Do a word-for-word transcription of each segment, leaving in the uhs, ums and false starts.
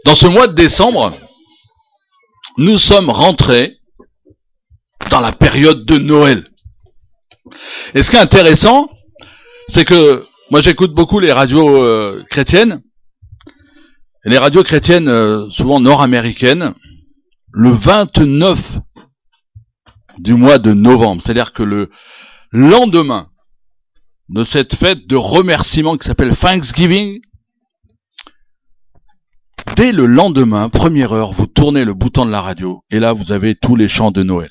Dans ce mois de décembre, nous sommes rentrés dans la période de Noël. Et ce qui est intéressant, c'est que moi j'écoute beaucoup les radios euh, chrétiennes, et les radios chrétiennes euh, souvent nord-américaines, le vingt-neuf du mois de novembre, c'est-à-dire que le lendemain de cette fête de remerciement qui s'appelle Thanksgiving, dès le lendemain, première heure, vous tournez le bouton de la radio, et là vous avez tous les chants de Noël.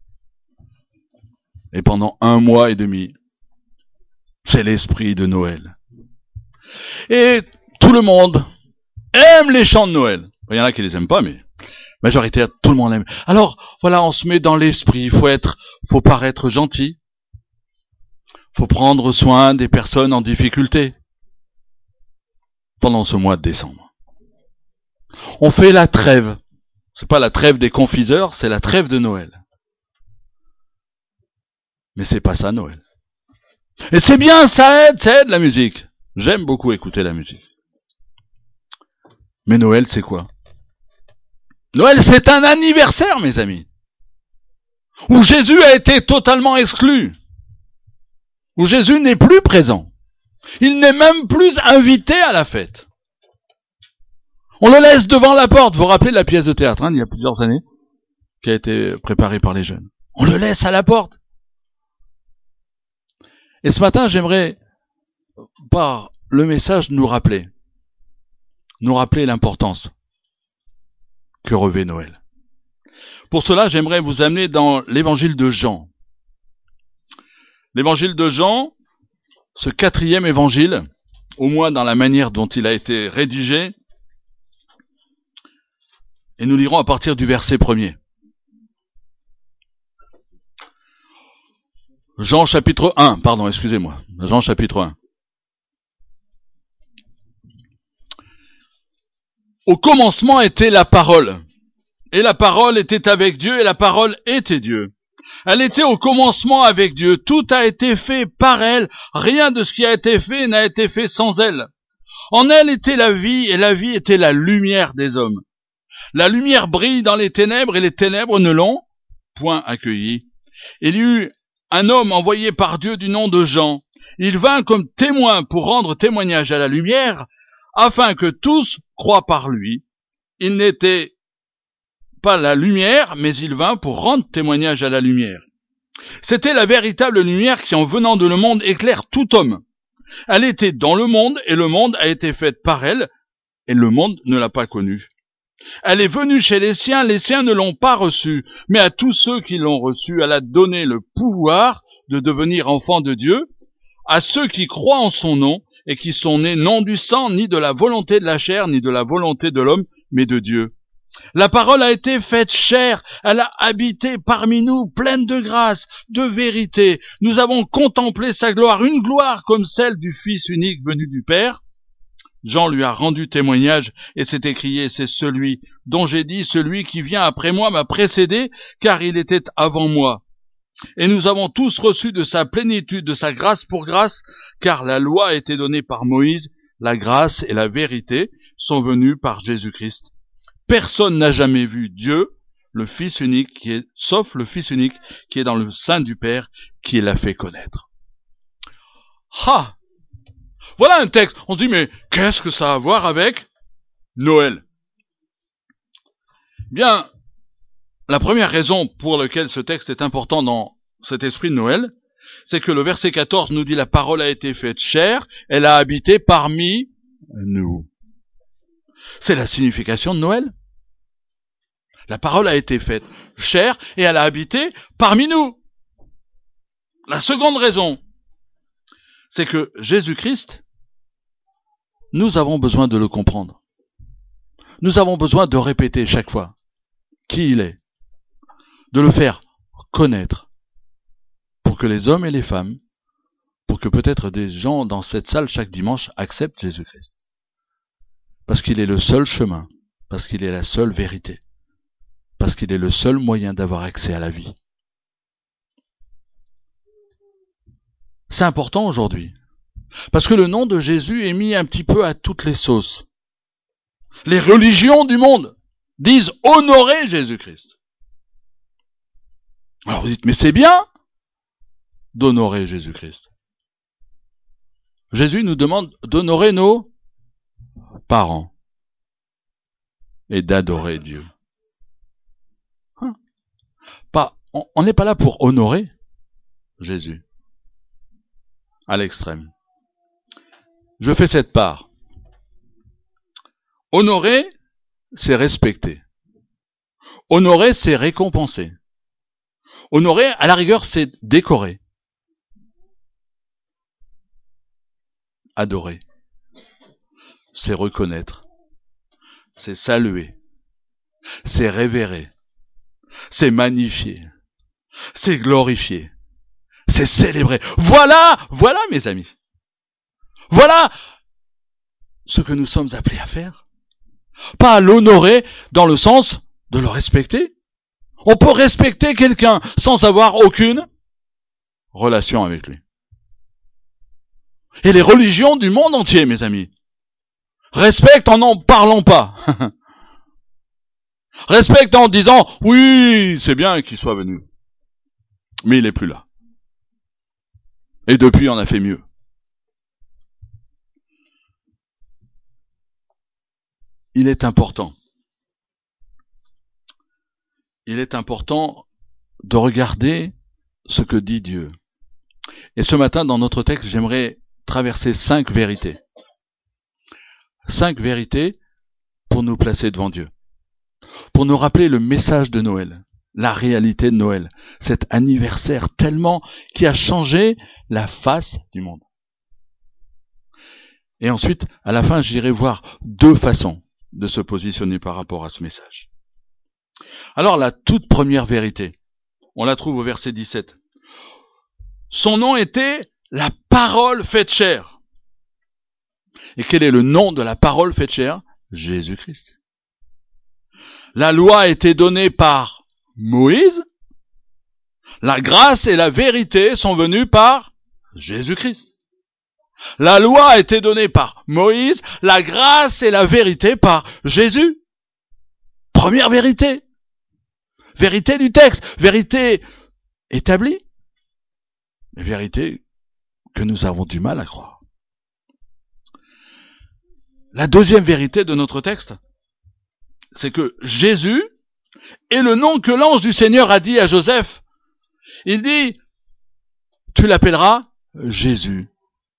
Et pendant un mois et demi, c'est l'esprit de Noël. Et tout le monde aime les chants de Noël. Il y en a qui les aiment pas, mais majoritaire, tout le monde aime. Alors, voilà, on se met dans l'esprit, il faut être, faut paraître gentil. Faut prendre soin des personnes en difficulté. Pendant ce mois de décembre. On fait la trêve. C'est pas la trêve des confiseurs, c'est la trêve de Noël. Mais c'est pas ça, Noël. Et c'est bien, ça aide, ça aide la musique. J'aime beaucoup écouter la musique. Mais Noël, c'est quoi? Noël, c'est un anniversaire, mes amis. Où Jésus a été totalement exclu. Où Jésus n'est plus présent. Il n'est même plus invité à la fête. On le laisse devant la porte. Vous vous rappelez de la pièce de théâtre, hein, il y a plusieurs années, qui a été préparée par les jeunes. On le laisse à la porte. Et ce matin, j'aimerais, par le message, nous rappeler, nous rappeler l'importance que revêt Noël. Pour cela, j'aimerais vous amener dans l'évangile de Jean. L'évangile de Jean, ce quatrième évangile, au moins dans la manière dont il a été rédigé, et nous lirons à partir du verset premier. Jean chapitre un, pardon, excusez-moi. Jean chapitre un. Au commencement était la parole, et la parole était avec Dieu, et la parole était Dieu. Elle était au commencement avec Dieu, tout a été fait par elle, rien de ce qui a été fait n'a été fait sans elle. En elle était la vie, et la vie était la lumière des hommes. La lumière brille dans les ténèbres, et les ténèbres ne l'ont point accueillie. Il y eut un homme envoyé par Dieu du nom de Jean. Il vint comme témoin pour rendre témoignage à la lumière, afin que tous croient par lui. Il n'était pas la lumière, mais il vint pour rendre témoignage à la lumière. C'était la véritable lumière qui, en venant de le monde, éclaire tout homme. Elle était dans le monde, et le monde a été fait par elle, et le monde ne l'a pas connue. Elle est venue chez les siens, les siens ne l'ont pas reçue, mais à tous ceux qui l'ont reçue, elle a donné le pouvoir de devenir enfants de Dieu, à ceux qui croient en son nom, et qui sont nés non du sang, ni de la volonté de la chair, ni de la volonté de l'homme, mais de Dieu. La parole a été faite chair, elle a habité parmi nous, pleine de grâce, de vérité. Nous avons contemplé sa gloire, une gloire comme celle du Fils unique venu du Père. Jean lui a rendu témoignage et s'est écrié, c'est celui dont j'ai dit, celui qui vient après moi m'a précédé, car il était avant moi. Et nous avons tous reçu de sa plénitude, de sa grâce pour grâce, car la loi a été donnée par Moïse, la grâce et la vérité sont venues par Jésus-Christ. Personne n'a jamais vu Dieu, le Fils unique, qui est, sauf le Fils unique qui est dans le sein du Père, qui l'a fait connaître. Ha! Voilà un texte. On se dit, mais qu'est-ce que ça a à voir avec Noël? Bien, la première raison pour laquelle ce texte est important dans cet esprit de Noël, c'est que le verset quatorze nous dit, la parole a été faite chair, elle a habité parmi nous. C'est la signification de Noël. La parole a été faite chair et elle a habité parmi nous. La seconde raison, c'est que Jésus-Christ, nous avons besoin de le comprendre. Nous avons besoin de répéter chaque fois qui il est, de le faire connaître, pour que les hommes et les femmes, pour que peut-être des gens dans cette salle chaque dimanche acceptent Jésus-Christ. Parce qu'il est le seul chemin, parce qu'il est la seule vérité, parce qu'il est le seul moyen d'avoir accès à la vie. C'est important aujourd'hui. Parce que le nom de Jésus est mis un petit peu à toutes les sauces. Les religions du monde disent honorer Jésus-Christ. Alors vous dites, mais c'est bien d'honorer Jésus-Christ. Jésus nous demande d'honorer nos parents et d'adorer Dieu. Hein? Pas, on n'est pas là pour honorer Jésus à l'extrême. Je fais cette part. Honorer, c'est respecter. Honorer, c'est récompenser. Honorer, à la rigueur, c'est décorer. Adorer, c'est reconnaître, c'est saluer, c'est révérer, c'est magnifier, c'est glorifier, c'est célébrer. Voilà, voilà mes amis. Voilà ce que nous sommes appelés à faire. Pas à l'honorer dans le sens de le respecter. On peut respecter quelqu'un sans avoir aucune relation avec lui. Et les religions du monde entier, mes amis, respectent en n'en parlant pas. Respectent en disant, oui, c'est bien qu'il soit venu. Mais il n'est plus là. Et depuis, on a fait mieux. Il est important. Il est important de regarder ce que dit Dieu. Et ce matin, dans notre texte, j'aimerais traverser cinq vérités. Cinq vérités pour nous placer devant Dieu. Pour nous rappeler le message de Noël, la réalité de Noël, cet anniversaire tellement qui a changé la face du monde. Et ensuite, à la fin, j'irai voir deux façons de se positionner par rapport à ce message. Alors, la toute première vérité, on la trouve au verset dix-sept. Son nom était la parole faite chair. Et quel est le nom de la parole faite chair? Jésus-Christ. La loi a été donnée par Moïse. La grâce et la vérité sont venues par Jésus-Christ. La loi a été donnée par Moïse. La grâce et la vérité par Jésus. Première vérité. Vérité du texte. Vérité établie. Mais vérité que nous avons du mal à croire. La deuxième vérité de notre texte, c'est que Jésus est le nom que l'ange du Seigneur a dit à Joseph. Il dit, tu l'appelleras Jésus,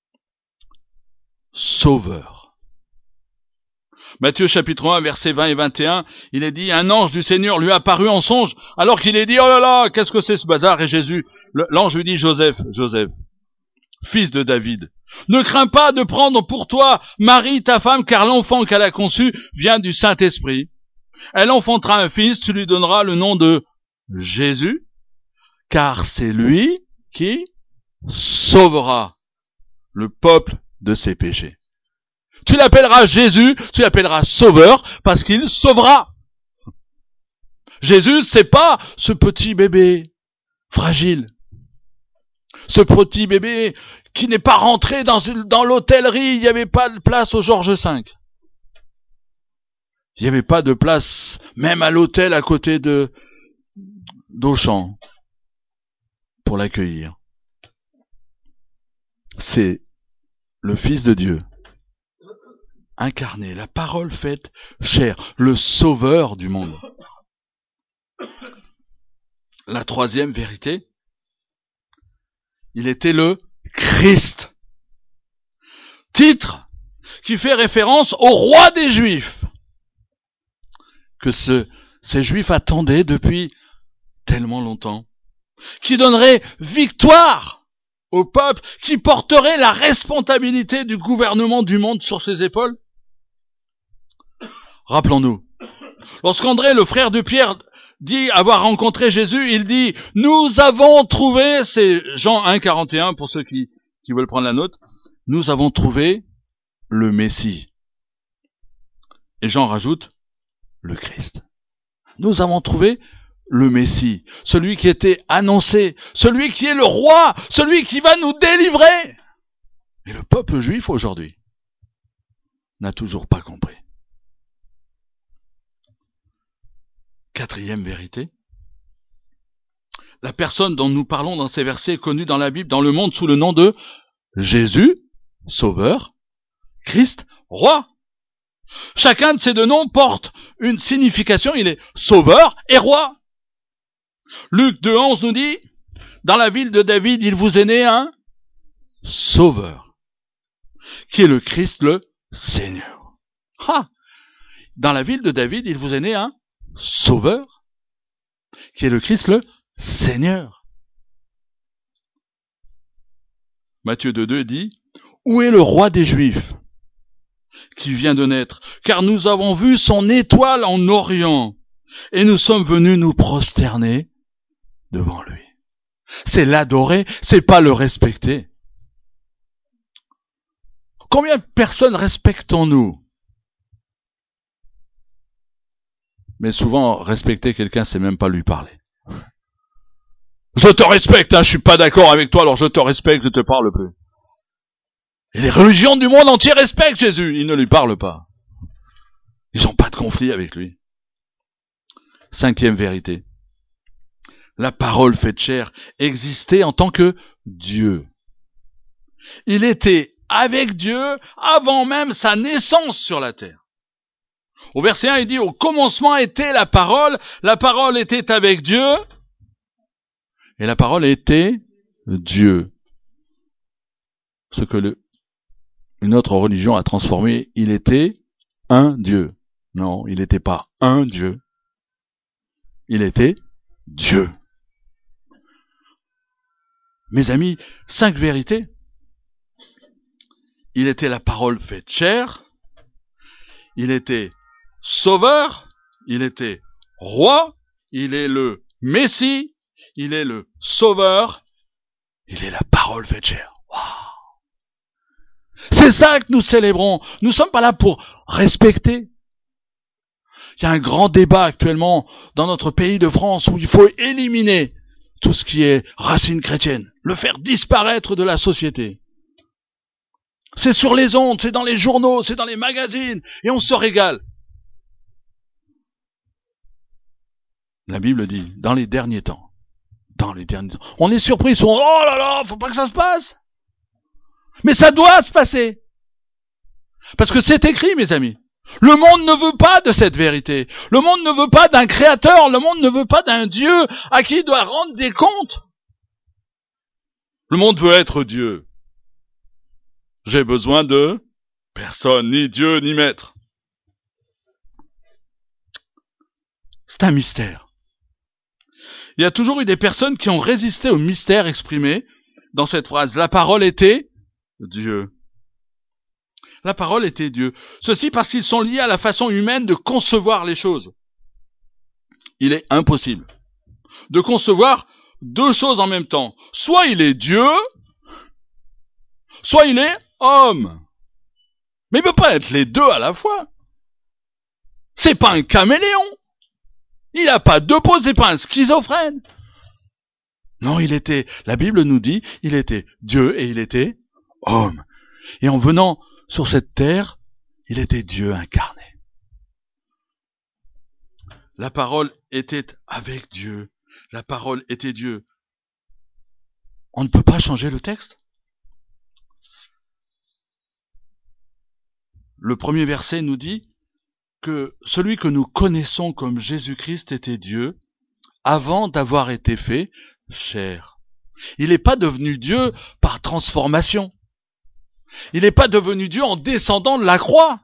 Sauveur. Matthieu chapitre un, versets vingt et vingt et un, il est dit, un ange du Seigneur lui apparut en songe, alors qu'il est dit, oh là là, qu'est-ce que c'est ce bazar? Et Jésus, l'ange lui dit, Joseph, Joseph, fils de David, ne crains pas de prendre pour toi Marie, ta femme, car l'enfant qu'elle a conçu vient du Saint-Esprit. Elle enfantera un fils, tu lui donneras le nom de Jésus, car c'est lui qui sauvera le peuple de ses péchés. Tu l'appelleras Jésus, tu l'appelleras Sauveur, parce qu'il sauvera. Jésus, c'est pas ce petit bébé fragile, ce petit bébé qui n'est pas rentré dans, dans l'hôtellerie, il n'y avait pas de place au Georges cinq. Il n'y avait pas de place, même à l'hôtel à côté de d'Auchan, pour l'accueillir. C'est le Fils de Dieu, incarné, la parole faite chair, le sauveur du monde. La troisième vérité, il était le Christ. Titre qui fait référence au roi des Juifs, que ce, ces Juifs attendaient depuis tellement longtemps, qui donnerait victoire au peuple, qui porterait la responsabilité du gouvernement du monde sur ses épaules. Rappelons-nous, lorsqu'André, le frère de Pierre, dit avoir rencontré Jésus, il dit, nous avons trouvé, c'est Jean un, quarante et un, pour ceux qui, qui veulent prendre la note, nous avons trouvé le Messie. Et Jean rajoute, le Christ. Nous avons trouvé le Messie, celui qui était annoncé, celui qui est le roi, celui qui va nous délivrer. Et le peuple juif aujourd'hui n'a toujours pas compris. Quatrième vérité. La personne dont nous parlons dans ces versets est connue dans la Bible, dans le monde, sous le nom de Jésus, Sauveur, Christ, Roi. Chacun de ces deux noms porte une signification, il est Sauveur et Roi. Luc deux onze nous dit, dans la ville de David, il vous est né un Sauveur, qui est le Christ, le Seigneur. Ah, dans la ville de David, il vous est né un Sauveur, qui est le Christ, le Seigneur. Matthieu deux deux dit, où est le roi des Juifs qui vient de naître? Car nous avons vu son étoile en Orient et nous sommes venus nous prosterner devant lui. C'est l'adorer, c'est pas le respecter. Combien de personnes respectons-nous? Mais souvent, respecter quelqu'un, c'est même pas lui parler. Je te respecte, hein, je suis pas d'accord avec toi, alors je te respecte, je te parle plus. Et les religions du monde entier respectent Jésus, ils ne lui parlent pas. Ils n'ont pas de conflit avec lui. Cinquième vérité. La parole faite chair existait en tant que Dieu. Il était avec Dieu avant même sa naissance sur la terre. Au verset un, il dit, au commencement était la parole, la parole était avec Dieu, et la parole était Dieu. Ce que le, une autre religion a transformé, il était un Dieu. Non, il n'était pas un Dieu. Il était Dieu. Mes amis, cinq vérités. Il était la parole faite chair. Il était sauveur. Il était roi. Il est le Messie. Il est le sauveur. Il est la parole faite chair. Waouh! C'est ça que nous célébrons. Nous ne sommes pas là pour respecter. Il y a un grand débat actuellement dans notre pays de France où il faut éliminer tout ce qui est racine chrétienne, le faire disparaître de la société. C'est sur les ondes, c'est dans les journaux, c'est dans les magazines, et on se régale. La Bible dit, dans les derniers temps, dans les derniers temps, on est surpris, on dit, oh là là, faut pas que ça se passe. Mais ça doit se passer. Parce que c'est écrit, mes amis. Le monde ne veut pas de cette vérité. Le monde ne veut pas d'un créateur. Le monde ne veut pas d'un Dieu à qui il doit rendre des comptes. Le monde veut être Dieu. J'ai besoin de personne, ni Dieu, ni maître. C'est un mystère. Il y a toujours eu des personnes qui ont résisté au mystère exprimé dans cette phrase. La parole était Dieu. La parole était Dieu. Ceci parce qu'ils sont liés à la façon humaine de concevoir les choses. Il est impossible de concevoir deux choses en même temps. Soit il est Dieu, soit il est homme. Mais il ne peut pas être les deux à la fois. C'est pas un caméléon. Il n'a pas deux poses, c'est pas un schizophrène. Non, il était, la Bible nous dit, il était Dieu et il était homme. Et en venant sur cette terre, il était Dieu incarné. La parole était avec Dieu. La parole était Dieu. On ne peut pas changer le texte. Le premier verset nous dit que celui que nous connaissons comme Jésus-Christ était Dieu avant d'avoir été fait chair. Il n'est pas devenu Dieu par transformation. Il n'est pas devenu Dieu en descendant de la croix.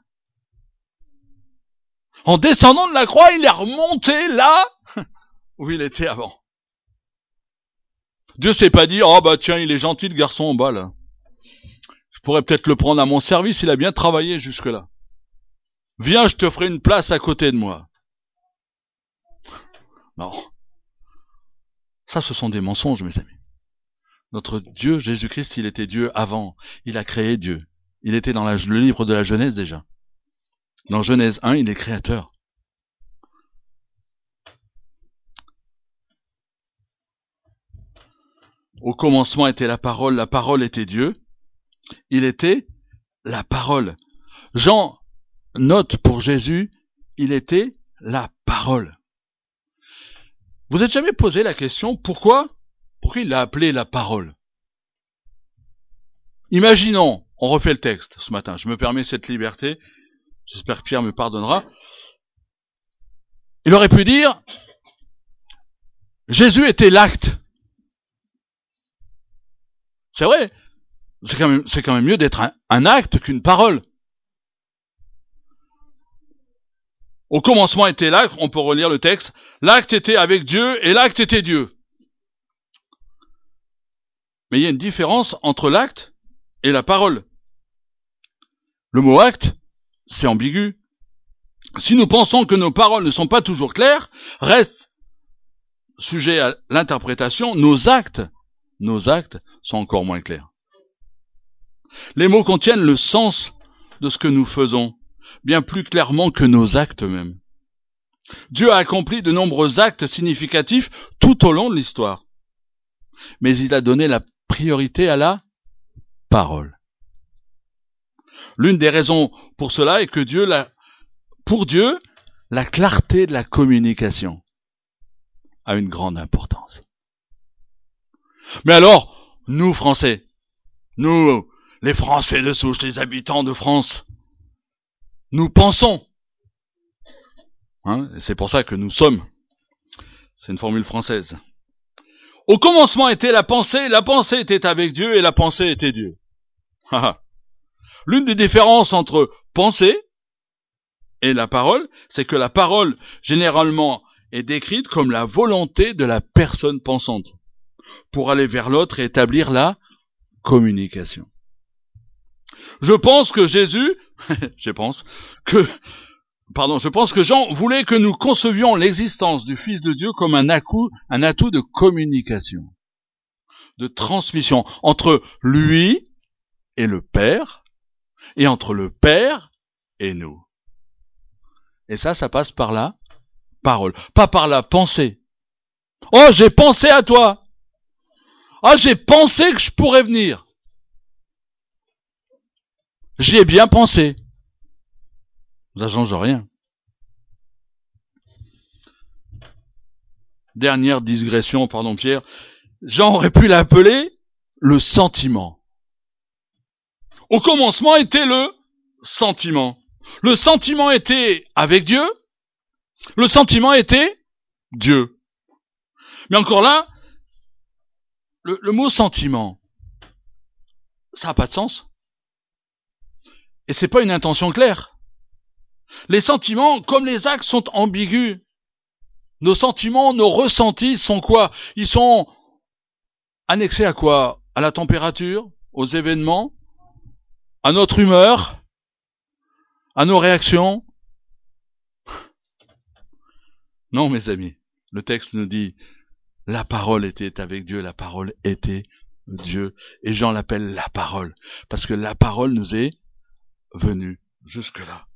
En descendant de la croix, il est remonté là où il était avant. Dieu s'est pas dit, oh bah tiens, il est gentil le garçon en bas là. Je pourrais peut-être le prendre à mon service, il a bien travaillé jusque-là. Viens, je te ferai une place à côté de moi. Non. Ça, ce sont des mensonges, mes amis. Notre Dieu, Jésus-Christ, il était Dieu avant. Il a créé Dieu. Il était dans la, le livre de la Genèse déjà. Dans Genèse un, il est créateur. Au commencement était la parole, la parole était Dieu. Il était la parole. Jean note pour Jésus, il était la parole. Vous êtes jamais posé la question, pourquoi Pourquoi il l'a appelé la parole? Imaginons, on refait le texte ce matin, je me permets cette liberté, j'espère que Pierre me pardonnera. Il aurait pu dire, Jésus était l'acte. C'est vrai, c'est quand même, c'est quand même mieux d'être un, un acte qu'une parole. Au commencement était l'acte, on peut relire le texte, l'acte était avec Dieu et l'acte était Dieu. Mais il y a une différence entre l'acte et la parole. Le mot acte, c'est ambigu. Si nous pensons que nos paroles ne sont pas toujours claires, reste sujet à l'interprétation, nos actes, nos actes sont encore moins clairs. Les mots contiennent le sens de ce que nous faisons, bien plus clairement que nos actes mêmes. Dieu a accompli de nombreux actes significatifs tout au long de l'histoire. Mais il a donné la priorité à la parole. L'une des raisons pour cela est que Dieu, la, pour Dieu, la clarté de la communication a une grande importance. Mais alors, nous Français, nous, les Français de souche, les habitants de France, nous pensons, hein, et c'est pour ça que nous sommes, c'est une formule française. Au commencement était la pensée, la pensée était avec Dieu et la pensée était Dieu. L'une des différences entre pensée et la parole, c'est que la parole, généralement, est décrite comme la volonté de la personne pensante pour aller vers l'autre et établir la communication. Je pense que Jésus, je pense que, pardon, je pense que Jean voulait que nous concevions l'existence du Fils de Dieu comme un atout, un atout de communication, de transmission entre lui et le Père, et entre le Père et nous. Et ça, ça passe par la parole, pas par la pensée. Oh, j'ai pensé à toi. Ah, j'ai pensé que je pourrais venir. J'y ai bien pensé. Ça change rien. Dernière digression, pardon Pierre. Jean aurait pu l'appeler le sentiment. Au commencement était le sentiment. Le sentiment était avec Dieu. Le sentiment était Dieu. Mais encore là, le, le mot sentiment, ça n'a pas de sens. Et c'est pas une intention claire. Les sentiments, comme les actes, sont ambigus. Nos sentiments, nos ressentis sont quoi? Ils sont annexés à quoi? À la température, aux événements, à notre humeur, à nos réactions. Non, mes amis, le texte nous dit, la parole était avec Dieu, la parole était Dieu. Et Jean l'appelle la parole, parce que la parole nous est venue jusque-là.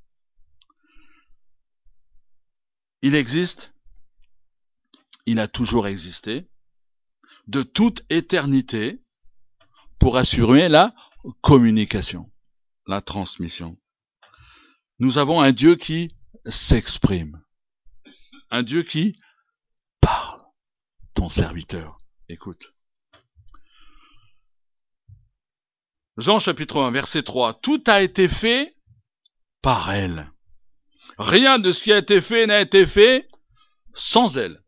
Il existe, il a toujours existé, de toute éternité, pour assurer la communication, la transmission. Nous avons un Dieu qui s'exprime, un Dieu qui parle. Ton serviteur, écoute. Jean chapitre un, verset trois. Tout a été fait par elle. Rien de ce qui a été fait n'a été fait sans elle.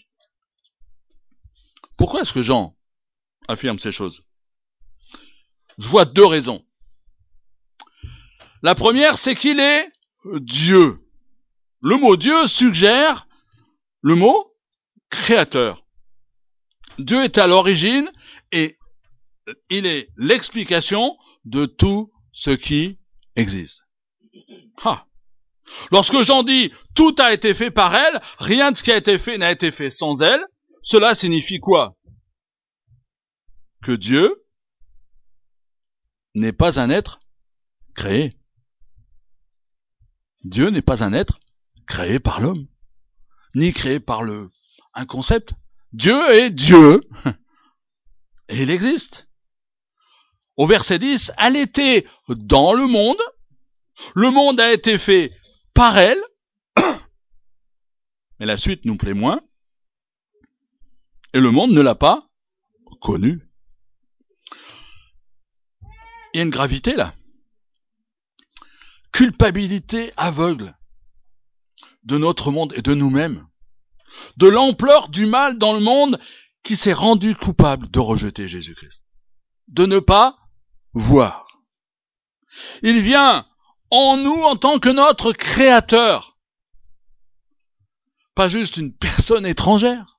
Pourquoi est-ce que Jean affirme ces choses? Je vois deux raisons. La première, c'est qu'il est Dieu. Le mot Dieu suggère le mot créateur. Dieu est à l'origine et il est l'explication de tout ce qui existe. Ah. Lorsque Jean dit « tout a été fait par elle », rien de ce qui a été fait n'a été fait sans elle, cela signifie quoi? Que Dieu n'est pas un être créé. Dieu n'est pas un être créé par l'homme, ni créé par le un concept. Dieu est Dieu, et il existe. Au verset dix, elle était dans le monde, le monde a été fait par elle, mais la suite nous plaît moins. Et le monde ne l'a pas connu. Il y a une gravité là. Culpabilité aveugle de notre monde et de nous-mêmes. De l'ampleur du mal dans le monde qui s'est rendu coupable de rejeter Jésus-Christ. De ne pas voir. Il vient en nous en tant que notre créateur. Pas juste une personne étrangère.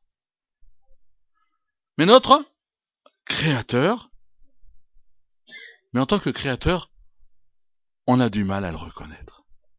Mais notre créateur. Mais en tant que créateur, on a du mal à le reconnaître.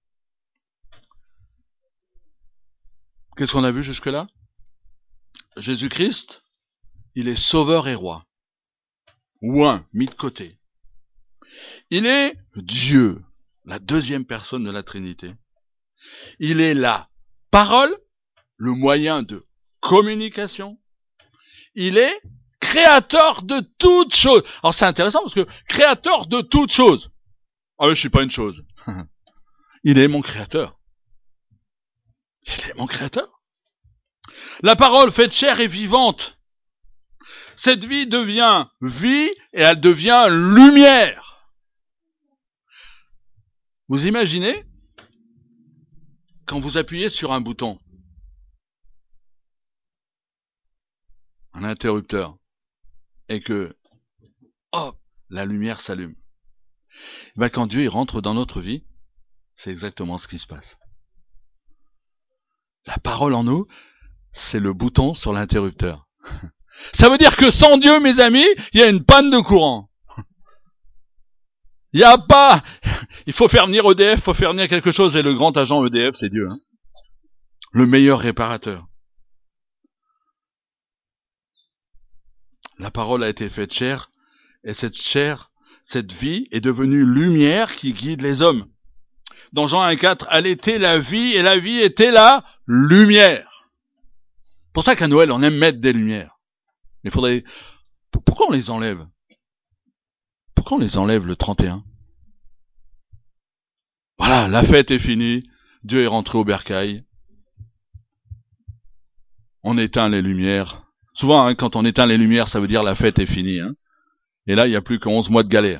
Qu'est-ce qu'on a vu jusque-là? Jésus-Christ, il est sauveur et roi. Ou un, mis de côté. Il est Dieu, la deuxième personne de la Trinité. Il est la parole, le moyen de communication. Il est créateur de toutes choses. Alors c'est intéressant parce que créateur de toutes choses. Ah oui, je suis pas une chose. Il est mon créateur. Il est mon créateur. La parole faite chair et vivante. Cette vie devient vie et elle devient lumière. Vous imaginez quand vous appuyez sur un bouton, un interrupteur, et que, hop, la lumière s'allume. Ben, quand Dieu il rentre dans notre vie, c'est exactement ce qui se passe. La parole en nous, c'est le bouton sur l'interrupteur. Ça veut dire que sans Dieu, mes amis, il y a une panne de courant. Il n'y a pas... Il faut faire venir E D F, il faut faire venir quelque chose, et le grand agent E D F, c'est Dieu. Hein, le meilleur réparateur. La parole a été faite chair, et cette chair, cette vie est devenue lumière qui guide les hommes. Dans Jean un quatre, elle était la vie, et la vie était la lumière. C'est pour ça qu'à Noël, on aime mettre des lumières. Mais il faudrait... Pourquoi on les enlève? Pourquoi on les enlève le trente et un? Voilà, la fête est finie, Dieu est rentré au bercail. On éteint les lumières. Souvent, hein, quand on éteint les lumières, ça veut dire la fête est finie. Hein. Et là, il n'y a plus que onze mois de galère.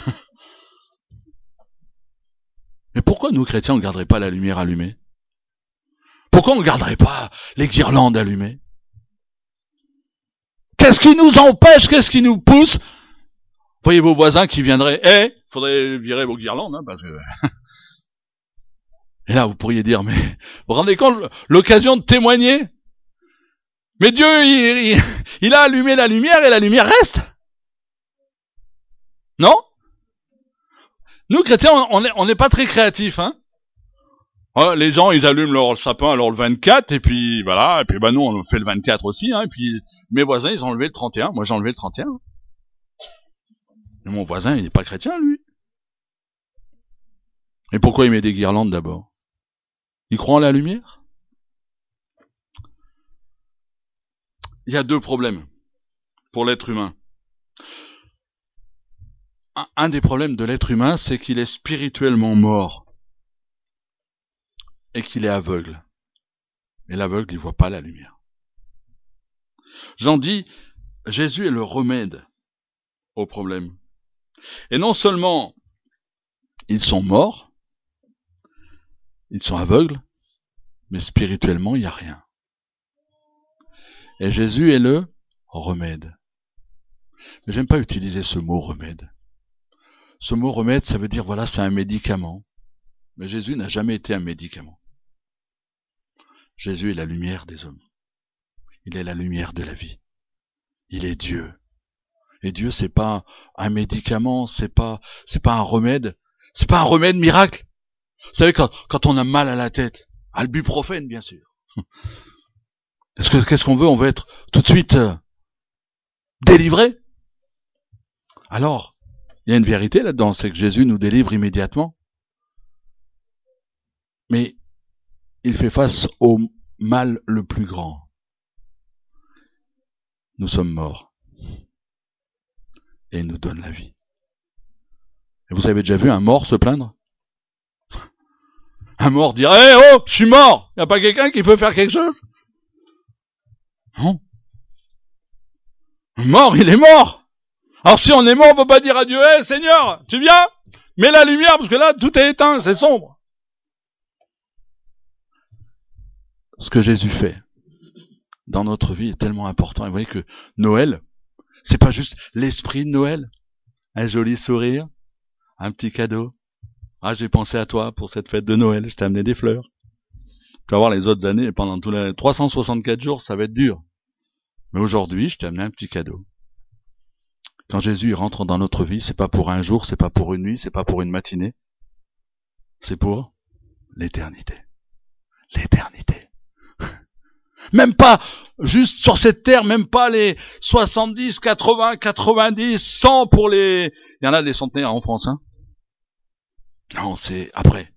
Mais pourquoi nous, chrétiens, on ne garderait pas la lumière allumée? Pourquoi on ne garderait pas les guirlandes allumées? Qu'est-ce qui nous empêche? Qu'est-ce qui nous pousse? Voyez vos voisins qui viendraient. Eh, faudrait virer vos guirlandes, hein, parce que... Et là, vous pourriez dire, mais vous vous rendez compte l'occasion de témoigner? Mais Dieu, il, il, il a allumé la lumière et la lumière reste. Non? Nous, chrétiens, on n'est on n'est pas très créatifs, hein. Ouais, les gens, ils allument leur sapin alors le vingt-quatre, et puis voilà, et puis bah nous, on fait le vingt-quatre aussi, hein, et puis mes voisins, ils ont enlevé le trente et un, moi j'ai enlevé le trente et un. Mais mon voisin, il n'est pas chrétien, lui. Et pourquoi il met des guirlandes d'abord? Il croit en la lumière? Il y a deux problèmes pour l'être humain. Un, un des problèmes de l'être humain, c'est qu'il est spirituellement mort et qu'il est aveugle. Et l'aveugle, il voit pas la lumière. Jean dit, Jésus est le remède au problème. Et non seulement ils sont morts, ils sont aveugles, mais spirituellement, il n'y a rien. Et Jésus est le remède. Mais j'aime pas utiliser ce mot remède. Ce mot remède, ça veut dire, voilà, c'est un médicament. Mais Jésus n'a jamais été un médicament. Jésus est la lumière des hommes. Il est la lumière de la vie. Il est Dieu. Et Dieu, c'est pas un médicament, c'est pas, c'est pas un remède, c'est pas un remède miracle. Vous savez, quand, quand on a mal à la tête, ibuprofène, bien sûr. Est-ce que, qu'est-ce qu'on veut? On veut être tout de suite euh, délivré. Alors, il y a une vérité là-dedans, c'est que Jésus nous délivre immédiatement. Mais il fait face au mal le plus grand. Nous sommes morts. Et il nous donne la vie. Et vous avez déjà vu un mort se plaindre? Un mort dire, eh oh, je suis mort! Y a pas quelqu'un qui peut faire quelque chose? Non. Mort, il est mort. Alors si on est mort, on peut pas dire à Dieu, hé, hey, Seigneur, tu viens? Mets la lumière, parce que là, tout est éteint, c'est sombre. Ce que Jésus fait dans notre vie est tellement important. Et vous voyez que Noël, c'est pas juste l'esprit de Noël. Un joli sourire, un petit cadeau. Ah, j'ai pensé à toi pour cette fête de Noël, je t'ai amené des fleurs. Tu vas voir les autres années, pendant tous les trois cent soixante-quatre jours, ça va être dur. Mais aujourd'hui, je t'ai amené un petit cadeau. Quand Jésus rentre dans notre vie, c'est pas pour un jour, c'est pas pour une nuit, c'est pas pour une matinée. C'est pour l'éternité. L'éternité. Même pas juste sur cette terre, même pas les soixante-dix, quatre-vingts, quatre-vingt-dix, cent pour les... Il y en a des centenaires en France, hein. Non, c'est après.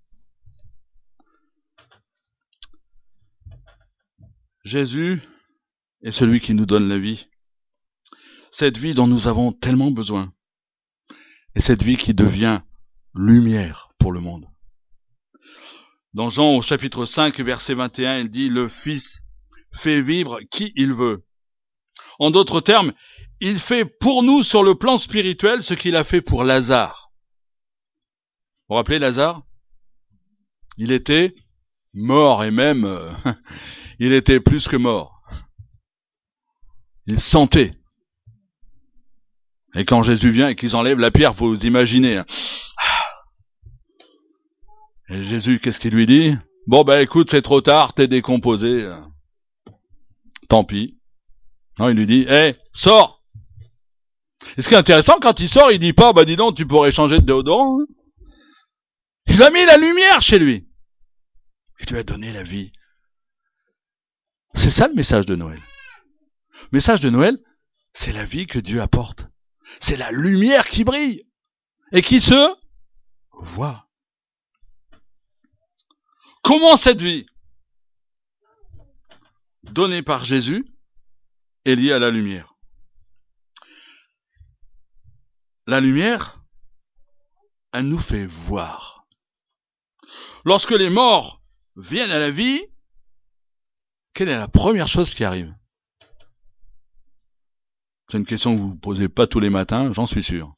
Jésus est celui qui nous donne la vie. Cette vie dont nous avons tellement besoin. Et cette vie qui devient lumière pour le monde. Dans Jean au chapitre cinq, verset vingt et un, il dit « Le Fils fait vivre qui il veut ». En d'autres termes, il fait pour nous sur le plan spirituel ce qu'il a fait pour Lazare. Vous vous rappelez Lazare? Il était mort et même, euh, il était plus que mort. Il sentait. Et quand Jésus vient et qu'ils enlèvent la pierre, faut vous imaginer. Hein. Et Jésus, qu'est-ce qu'il lui dit? Bon ben écoute, c'est trop tard, t'es décomposé. Tant pis. Non, il lui dit, hé, hey, sors. Et ce qui est intéressant, quand il sort, il dit pas, bah dis donc, tu pourrais changer de déodorant. Hein. Il a mis la lumière chez lui. Il lui a donné la vie. C'est ça le message de Noël. Le message de Noël, c'est la vie que Dieu apporte. C'est la lumière qui brille et qui se voit. Comment cette vie, donnée par Jésus, est liée à la lumière? La lumière, elle nous fait voir. Lorsque les morts viennent à la vie, quelle est la première chose qui arrive? C'est une question que vous ne posez pas tous les matins, j'en suis sûr.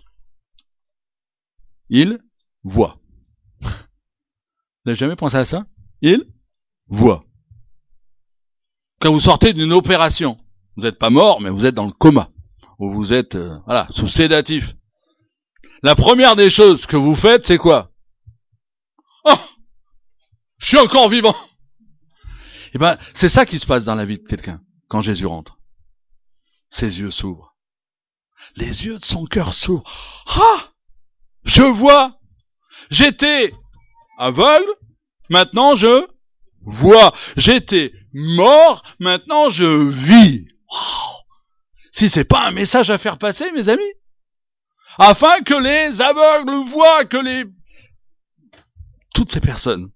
Il voit. Vous n'avez jamais pensé à ça? Il voit. Quand vous sortez d'une opération, vous n'êtes pas mort, mais vous êtes dans le coma. Ou vous êtes euh, voilà, sous sédatif. La première des choses que vous faites, c'est quoi? Oh, je suis encore vivant. Eh ben, c'est ça qui se passe dans la vie de quelqu'un quand Jésus rentre. Ses yeux s'ouvrent. Les yeux de son cœur s'ouvrent. Ah, je vois. J'étais aveugle, maintenant je vois. J'étais mort, maintenant je vis. Wow. Si c'est pas un message à faire passer, mes amis, afin que les aveugles voient, que les toutes ces personnes,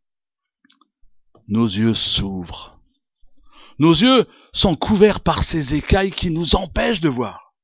nos yeux s'ouvrent. Nos yeux sont couverts par ces écailles qui nous empêchent de voir.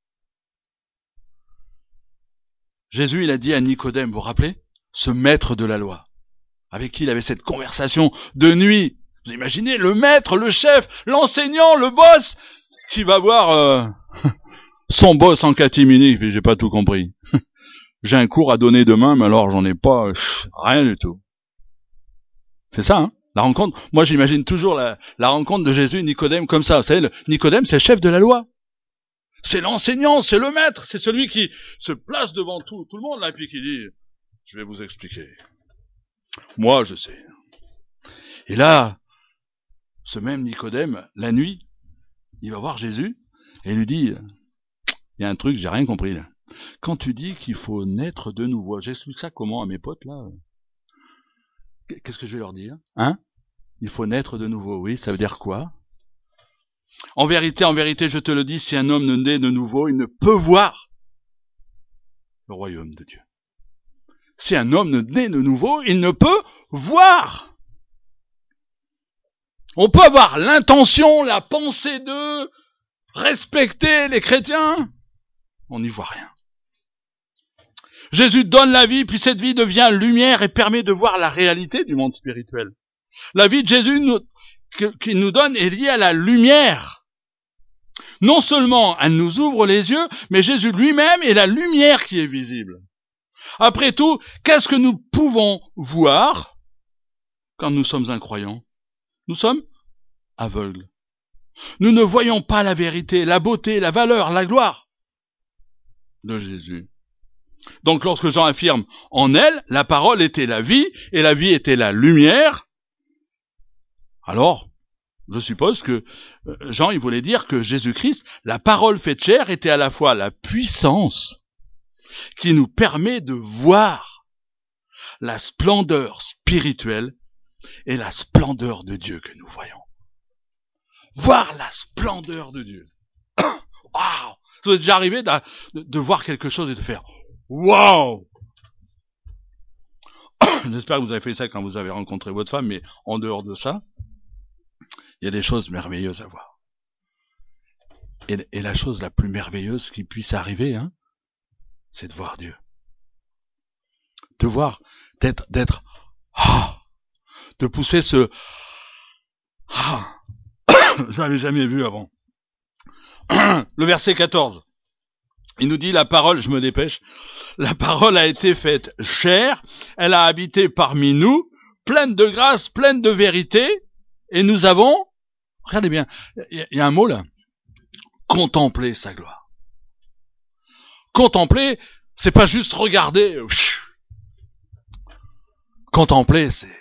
Jésus, il a dit à Nicodème, vous vous rappelez, ce maître de la loi, avec qui il avait cette conversation de nuit. Vous imaginez, le maître, le chef, l'enseignant, le boss, qui va voir euh, son boss en catimini, puis j'ai pas tout compris. J'ai un cours à donner demain, mais alors j'en ai pas pff, rien du tout. C'est ça, hein? La rencontre, moi j'imagine toujours la, la rencontre de Jésus et Nicodème comme ça. Vous savez, le, Nicodème, c'est le chef de la loi. C'est l'enseignant, c'est le maître, c'est celui qui se place devant tout, tout le monde là, puis qui dit, je vais vous expliquer. Moi, je sais. Et là, ce même Nicodème, la nuit, il va voir Jésus et il lui dit, il y a un truc, j'ai rien compris là. Quand tu dis qu'il faut naître de nouveau, j'explique ça comment à mes potes là? Qu'est-ce que je vais leur dire? Hein? Il faut naître de nouveau, oui, ça veut dire quoi? En vérité, en vérité, je te le dis, si un homme ne naît de nouveau, il ne peut voir le royaume de Dieu. Si un homme ne naît de nouveau, il ne peut voir. On peut avoir l'intention, la pensée de respecter les chrétiens. On n'y voit rien. Jésus donne la vie, puis cette vie devient lumière et permet de voir la réalité du monde spirituel. La vie de Jésus nous, qu'il nous donne est liée à la lumière. Non seulement elle nous ouvre les yeux, mais Jésus lui-même est la lumière qui est visible. Après tout, qu'est-ce que nous pouvons voir quand nous sommes incroyants? Nous sommes aveugles. Nous ne voyons pas la vérité, la beauté, la valeur, la gloire de Jésus. Donc lorsque Jean affirme « En elle, la parole était la vie, et la vie était la lumière », alors, je suppose que Jean, il voulait dire que Jésus-Christ, la parole faite chair, était à la fois la puissance qui nous permet de voir la splendeur spirituelle et la splendeur de Dieu que nous voyons. Voir la splendeur de Dieu. Waouh! Ça vous est déjà arrivé de, de, de voir quelque chose et de faire waouh! J'espère que vous avez fait ça quand vous avez rencontré votre femme, mais en dehors de ça, il y a des choses merveilleuses à voir. Et, et la chose la plus merveilleuse qui puisse arriver, hein, c'est de voir Dieu. De voir, d'être, d'être, ah, de pousser ce, ah, je l'avais jamais vu avant. Le verset quatorze, il nous dit la parole, je me dépêche, la parole a été faite chair, elle a habité parmi nous, pleine de grâce, pleine de vérité, et nous avons, regardez bien, il y, y a un mot là, contempler sa gloire. Contempler, c'est pas juste regarder. Contempler, c'est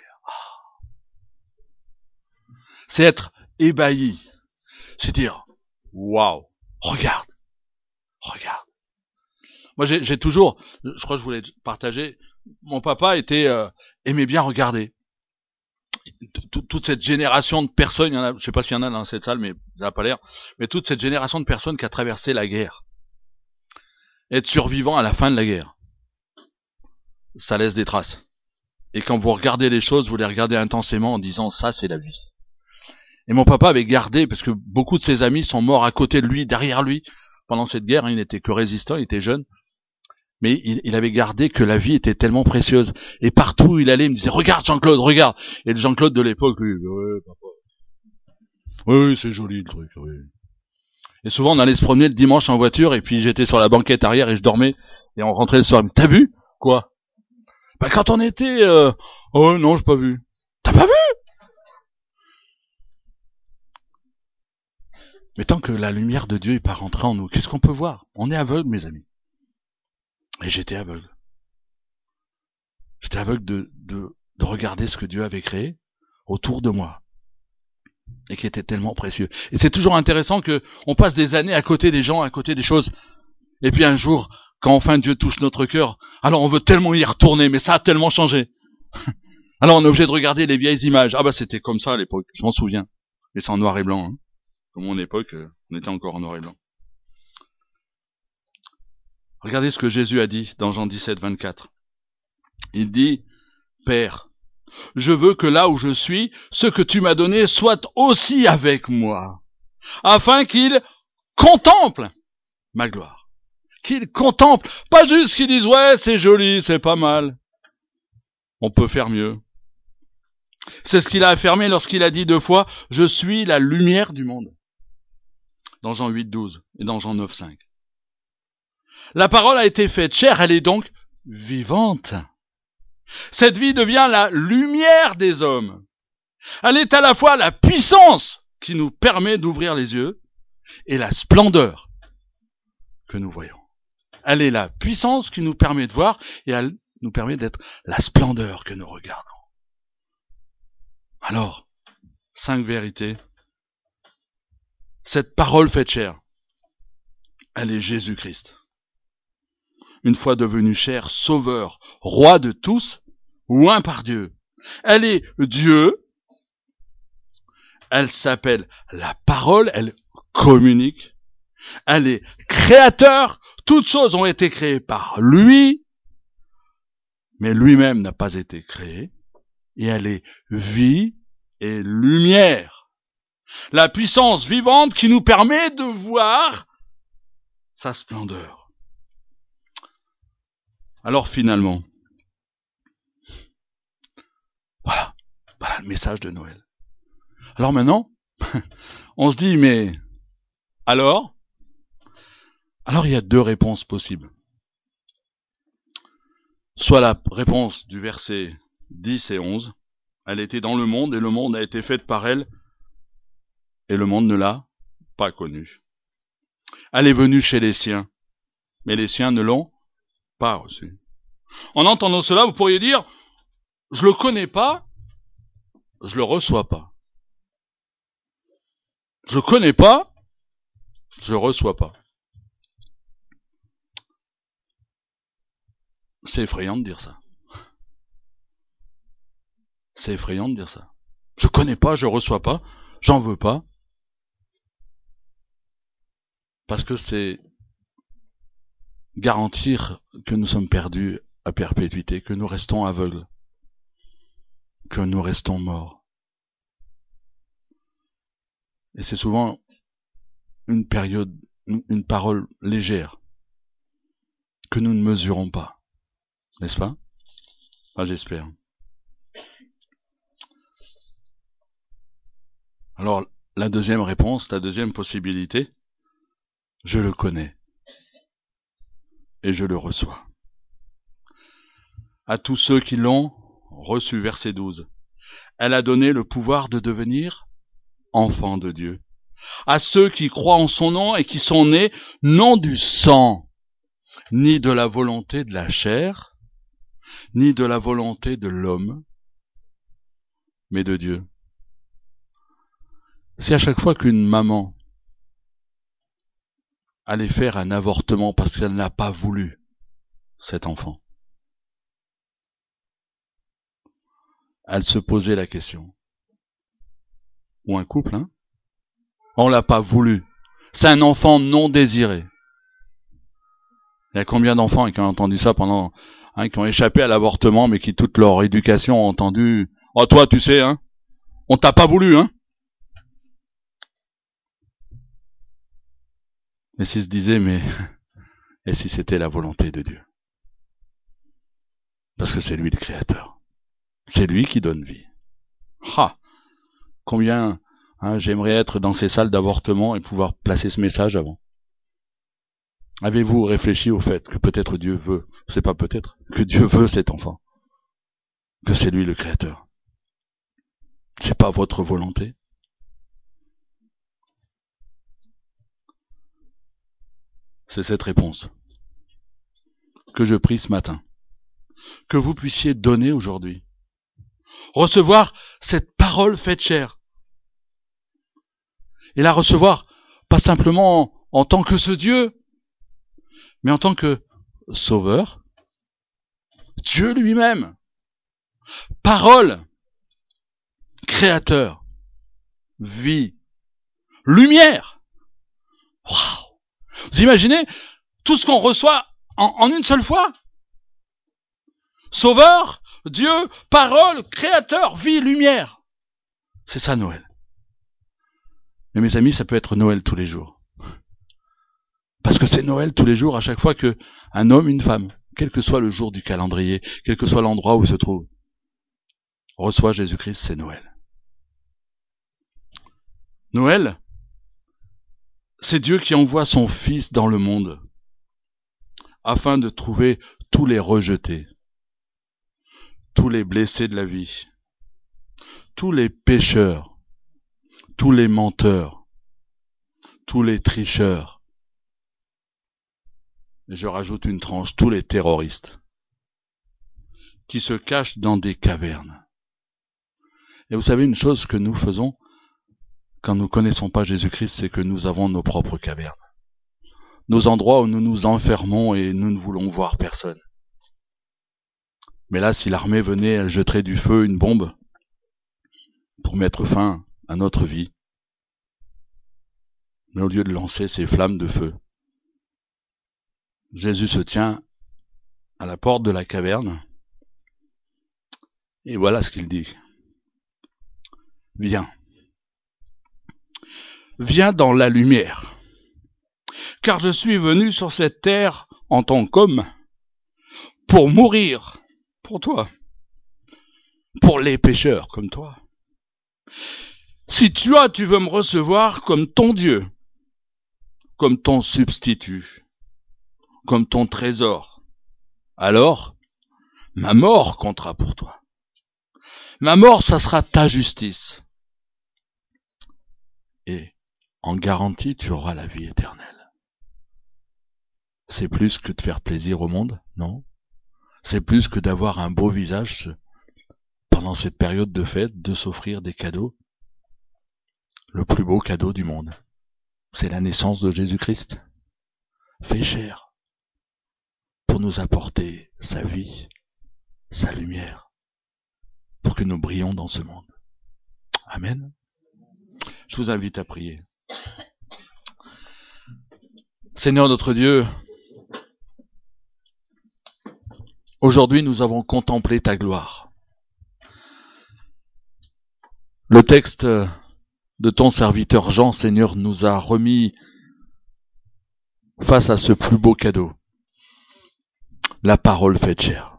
c'est être ébahi. C'est dire waouh, regarde, regarde. Moi, j'ai, j'ai toujours, je crois que je voulais partager. Mon papa était euh, aimait bien regarder. Toute cette génération de personnes, il y en a, je sais pas s'il y en a dans cette salle, mais ça n'a pas l'air. Mais toute cette génération de personnes qui a traversé la guerre, être survivant à la fin de la guerre, ça laisse des traces. Et quand vous regardez les choses, vous les regardez intensément en disant ça, c'est la vie. Et mon papa avait gardé, parce que beaucoup de ses amis sont morts à côté de lui, derrière lui, pendant cette guerre. Hein, il n'était que résistant, il était jeune. Mais il, il avait gardé que la vie était tellement précieuse. Et partout où il allait, il me disait, regarde Jean-Claude, regarde. Et le Jean-Claude de l'époque, lui, ouais, papa. Oui, c'est joli le truc, oui. Et souvent, on allait se promener le dimanche en voiture, et puis j'étais sur la banquette arrière et je dormais, et on rentrait le soir. Il me dit, t'as vu? Quoi? Bah, quand on était, euh... oh non, j'ai pas vu. T'as pas vu? Mais tant que la lumière de Dieu n'est pas rentrée en nous, qu'est-ce qu'on peut voir? On est aveugle, mes amis. Et j'étais aveugle. J'étais aveugle de, de, de regarder ce que Dieu avait créé autour de moi. Et qui était tellement précieux. Et c'est toujours intéressant que on passe des années à côté des gens, à côté des choses. Et puis un jour, quand enfin Dieu touche notre cœur, alors on veut tellement y retourner, mais ça a tellement changé. Alors on est obligé de regarder les vieilles images. Ah bah c'était comme ça à l'époque, je m'en souviens. Mais c'est en noir et blanc. Hein. Comme mon époque, on était encore en noir et blanc. Regardez ce que Jésus a dit dans Jean dix-sept, vingt-quatre. Il dit, Père, je veux que là où je suis, ce que tu m'as donné soit aussi avec moi, afin qu'il contemple ma gloire. Qu'il contemple, pas juste qu'il dise, ouais, c'est joli, c'est pas mal. On peut faire mieux. C'est ce qu'il a affirmé lorsqu'il a dit deux fois, je suis la lumière du monde. Dans Jean huit, douze et dans Jean neuf, cinq. La parole a été faite chair, elle est donc vivante. Cette vie devient la lumière des hommes. Elle est à la fois la puissance qui nous permet d'ouvrir les yeux et la splendeur que nous voyons. Elle est la puissance qui nous permet de voir et elle nous permet d'être la splendeur que nous regardons. Alors, cinq vérités. Cette parole faite chair, elle est Jésus-Christ. Une fois devenu chair, sauveur, roi de tous, oint par Dieu. Elle est Dieu, elle s'appelle la parole, elle communique, elle est créateur, toutes choses ont été créées par lui, mais lui-même n'a pas été créé, et elle est vie et lumière. La puissance vivante qui nous permet de voir sa splendeur. Alors finalement, voilà, voilà le message de Noël. Alors maintenant, on se dit, mais Alors, alors il y a deux réponses possibles. Soit la réponse du verset dix et onze, elle était dans le monde et le monde a été fait par elle et le monde ne l'a pas connue. Elle est venue chez les siens, mais les siens ne l'ont pas reçue. En entendant cela, vous pourriez dire, je le connais pas, je le reçois pas. Je le connais pas, je le reçois pas. C'est effrayant de dire ça. C'est effrayant de dire ça. Je connais pas, je reçois pas, j'en veux pas. Parce que c'est garantir que nous sommes perdus à perpétuité, que nous restons aveugles, que nous restons morts. Et c'est souvent une période, une parole légère, que nous ne mesurons pas. N'est-ce pas? Enfin, j'espère. Alors, la deuxième réponse, la deuxième possibilité, je le connais. Et je le reçois. À tous ceux qui l'ont reçu, verset douze, elle a donné le pouvoir de devenir enfants de Dieu. À ceux qui croient en son nom et qui sont nés non du sang, ni de la volonté de la chair, ni de la volonté de l'homme, mais de Dieu. C'est à chaque fois qu'une maman allait faire un avortement parce qu'elle n'a pas voulu cet enfant, elle se posait la question. Ou un couple, hein? On l'a pas voulu. C'est un enfant non désiré. Il y a combien d'enfants qui ont entendu ça pendant, hein, qui ont échappé à l'avortement, mais qui toute leur éducation ont entendu, oh toi tu sais, hein, on t'a pas voulu, hein. Et s'ils se disaient, mais, et si c'était la volonté de Dieu? Parce que c'est lui le créateur. C'est lui qui donne vie. Ha! Combien, hein, j'aimerais être dans ces salles d'avortement et pouvoir placer ce message avant. Avez-vous réfléchi au fait que peut-être Dieu veut, c'est pas peut-être, que Dieu veut cet enfant, que c'est lui le créateur. C'est pas votre volonté. C'est cette réponse que je prie ce matin, que vous puissiez donner aujourd'hui, recevoir cette parole faite chair, et la recevoir pas simplement en, en tant que ce Dieu, mais en tant que Sauveur, Dieu lui-même, parole, créateur, vie, lumière. Waouh! Vous imaginez tout ce qu'on reçoit en, en une seule fois? Sauveur, Dieu, parole, créateur, vie, lumière. C'est ça Noël. Mais mes amis, ça peut être Noël tous les jours. Parce que c'est Noël tous les jours à chaque fois que un homme, une femme, quel que soit le jour du calendrier, quel que soit l'endroit où il se trouve, reçoit Jésus-Christ, c'est Noël. Noël, c'est Dieu qui envoie son Fils dans le monde afin de trouver tous les rejetés, tous les blessés de la vie, tous les pécheurs, tous les menteurs, tous les tricheurs. Et je rajoute une tranche, tous les terroristes qui se cachent dans des cavernes. Et vous savez une chose que nous faisons quand nous ne connaissons pas Jésus-Christ, c'est que nous avons nos propres cavernes. Nos endroits où nous nous enfermons et nous ne voulons voir personne. Mais là, si l'armée venait, elle jetterait du feu, une bombe, pour mettre fin à notre vie. Mais au lieu de lancer ces flammes de feu, Jésus se tient à la porte de la caverne, et voilà ce qu'il dit. Viens. Viens dans la lumière, car je suis venu sur cette terre en tant qu'homme pour mourir pour toi, pour les pécheurs comme toi. Si toi tu veux me recevoir comme ton Dieu, comme ton substitut, comme ton trésor, alors ma mort comptera pour toi. Ma mort, ça sera ta justice. Et en garantie, tu auras la vie éternelle. C'est plus que de faire plaisir au monde, non? C'est plus que d'avoir un beau visage pendant cette période de fête, de s'offrir des cadeaux. Le plus beau cadeau du monde, c'est la naissance de Jésus-Christ, fait chair, pour nous apporter sa vie, sa lumière, pour que nous brillions dans ce monde. Amen. Je vous invite à prier. Seigneur notre Dieu, aujourd'hui nous avons contemplé ta gloire. Le texte de ton serviteur Jean, Seigneur, nous a remis face à ce plus beau cadeau, la parole faite chair.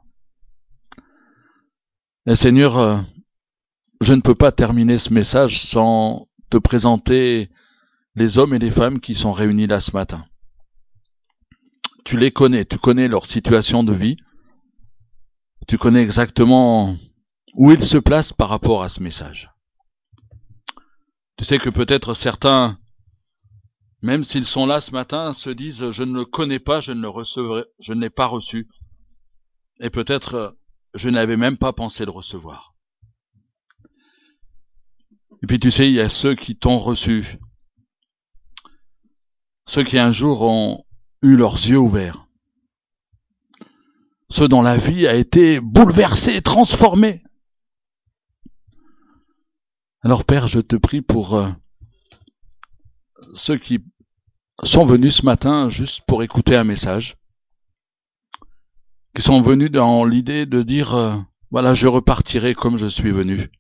Et Seigneur, je ne peux pas terminer ce message sans te présenter les hommes et les femmes qui sont réunis là ce matin. Tu les connais, tu connais leur situation de vie, tu connais exactement où ils se placent par rapport à ce message. Tu sais que peut-être certains, même s'ils sont là ce matin, se disent « je ne le connais pas, je ne le recevrai, je ne l'ai pas reçu ». Et peut-être je n'avais même pas pensé le recevoir. Et puis tu sais, il y a ceux qui t'ont reçu, ceux qui un jour ont eu leurs yeux ouverts, ceux dont la vie a été bouleversée, transformée. Alors Père, je te prie pour euh, ceux qui sont venus ce matin juste pour écouter un message, qui sont venus dans l'idée de dire euh, voilà, je repartirai comme je suis venu.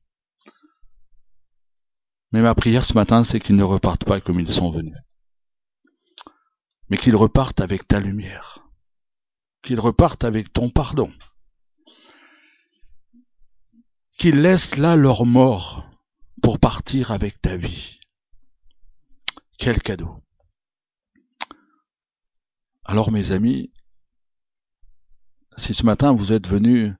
Mais ma prière ce matin, c'est qu'ils ne repartent pas comme ils sont venus, mais qu'ils repartent avec ta lumière, qu'ils repartent avec ton pardon, qu'ils laissent là leur mort pour partir avec ta vie. Quel cadeau! Alors mes amis, si ce matin vous êtes venus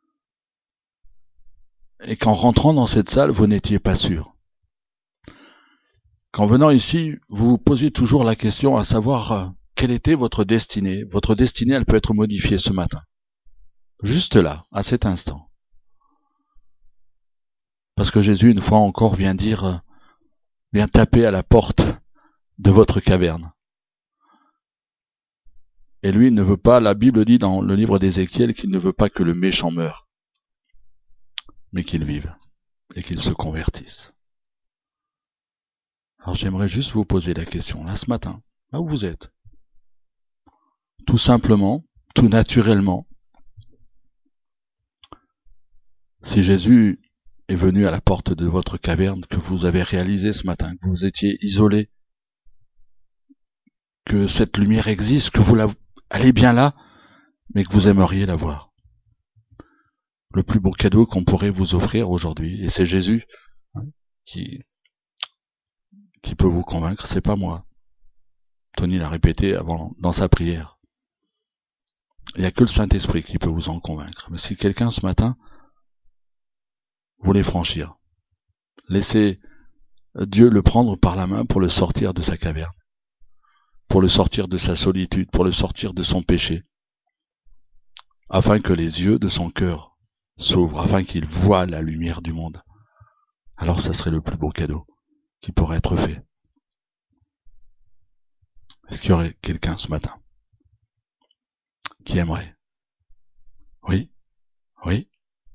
et qu'en rentrant dans cette salle, vous n'étiez pas sûr, qu'en venant ici, vous vous posiez toujours la question à savoir quelle était votre destinée. Votre destinée, elle peut être modifiée ce matin. Juste là, à cet instant. Parce que Jésus, une fois encore, vient dire, vient taper à la porte de votre caverne. Et lui ne veut pas, la Bible dit dans le livre d'Ézéchiel qu'il ne veut pas que le méchant meure, mais qu'il vive et qu'il se convertisse. Alors j'aimerais juste vous poser la question, là ce matin, là où vous êtes. Tout simplement, tout naturellement, si Jésus est venu à la porte de votre caverne, que vous avez réalisé ce matin, que vous étiez isolé, que cette lumière existe, que vous la, elle est bien là, mais que vous aimeriez la voir. Le plus beau cadeau qu'on pourrait vous offrir aujourd'hui, et c'est Jésus hein, qui, qui peut vous convaincre, c'est pas moi. Tony l'a répété avant, dans sa prière. Il n'y a que le Saint-Esprit qui peut vous en convaincre. Mais si quelqu'un ce matin voulait franchir, laissez Dieu le prendre par la main pour le sortir de sa caverne, pour le sortir de sa solitude, pour le sortir de son péché, afin que les yeux de son cœur s'ouvrent, afin qu'il voie la lumière du monde. Alors ça serait le plus beau cadeau qui pourrait être fait. Est-ce qu'il y aurait quelqu'un ce matin qui aimerait? Oui, oui,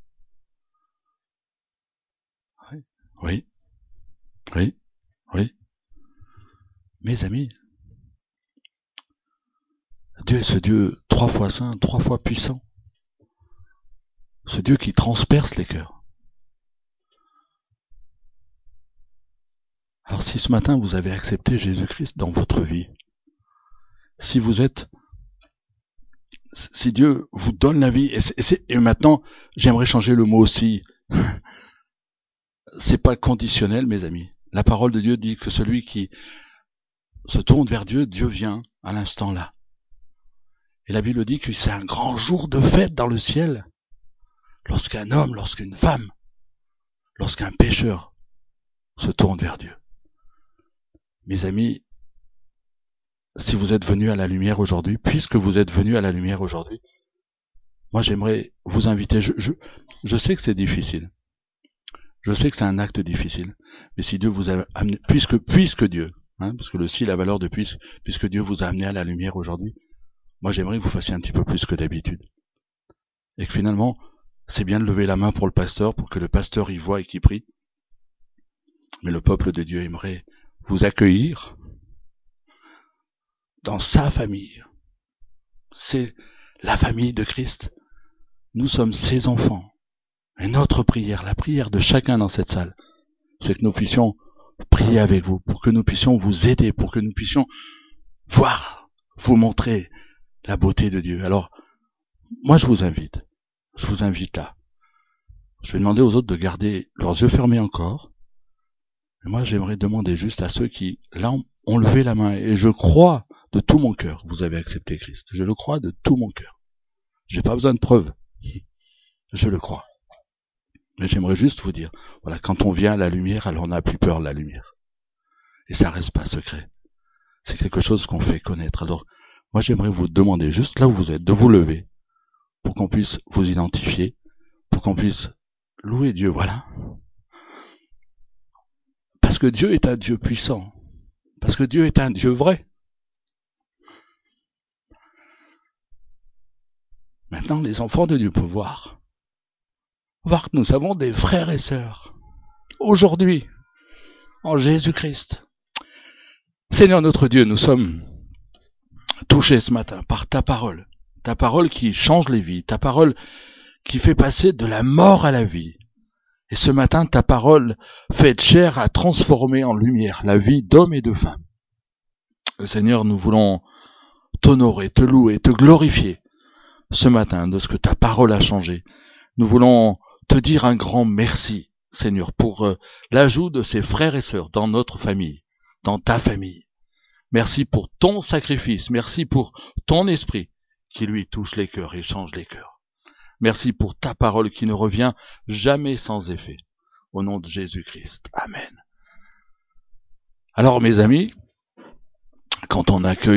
oui, oui, oui, oui. Mes amis, Dieu est ce Dieu trois fois saint, trois fois puissant. Ce Dieu qui transperce les cœurs. Alors si ce matin vous avez accepté Jésus-Christ dans votre vie, si vous êtes, si Dieu vous donne la vie, et, c'est, et, c'est, et maintenant j'aimerais changer le mot aussi, c'est pas conditionnel mes amis. La parole de Dieu dit que celui qui se tourne vers Dieu, Dieu vient à l'instant là. Et la Bible dit que c'est un grand jour de fête dans le ciel, lorsqu'un homme, lorsqu'une femme, lorsqu'un pécheur se tourne vers Dieu. Mes amis, si vous êtes venus à la lumière aujourd'hui, puisque vous êtes venus à la lumière aujourd'hui, moi j'aimerais vous inviter, je, je, je sais que c'est difficile, je sais que c'est un acte difficile, mais si Dieu vous a amené, puisque, puisque Dieu, hein, parce que le si, la valeur de puisque, puisque Dieu vous a amené à la lumière aujourd'hui, moi j'aimerais que vous fassiez un petit peu plus que d'habitude. Et que finalement, c'est bien de lever la main pour le pasteur, pour que le pasteur y voie et qu'il prie, mais le peuple de Dieu aimerait vous accueillir dans sa famille. C'est la famille de Christ. Nous sommes ses enfants. Et notre prière, la prière de chacun dans cette salle, c'est que nous puissions prier avec vous, pour que nous puissions vous aider, pour que nous puissions voir, vous montrer la beauté de Dieu. Alors, moi je vous invite, je vous invite là. Je vais demander aux autres de garder leurs yeux fermés encore. Et moi j'aimerais demander juste à ceux qui, là, ont levé la main, et je crois de tout mon cœur que vous avez accepté Christ. Je le crois de tout mon cœur. J'ai pas besoin de preuves. Je le crois. Mais j'aimerais juste vous dire, voilà, quand on vient à la lumière, alors on n'a plus peur de la lumière. Et ça reste pas secret. C'est quelque chose qu'on fait connaître. Alors, moi j'aimerais vous demander, juste là où vous êtes, de vous lever, pour qu'on puisse vous identifier, pour qu'on puisse louer Dieu, voilà. Parce que Dieu est un Dieu puissant. Parce que Dieu est un Dieu vrai. Maintenant, les enfants de Dieu peuvent voir. Voir que nous avons des frères et sœurs. Aujourd'hui, en Jésus-Christ. Seigneur notre Dieu, nous sommes touchés ce matin par ta parole. Ta parole qui change les vies. Ta parole qui fait passer de la mort à la vie. Et ce matin, ta parole faite chair a transformé en lumière la vie d'hommes et de femmes. Seigneur, nous voulons t'honorer, te louer, te glorifier ce matin de ce que ta parole a changé. Nous voulons te dire un grand merci, Seigneur, pour euh, l'ajout de ces frères et sœurs dans notre famille, dans ta famille. Merci pour ton sacrifice, merci pour ton esprit qui lui touche les cœurs et change les cœurs. Merci pour ta parole qui ne revient jamais sans effet. Au nom de Jésus-Christ. Amen. Alors mes amis, quand on accueille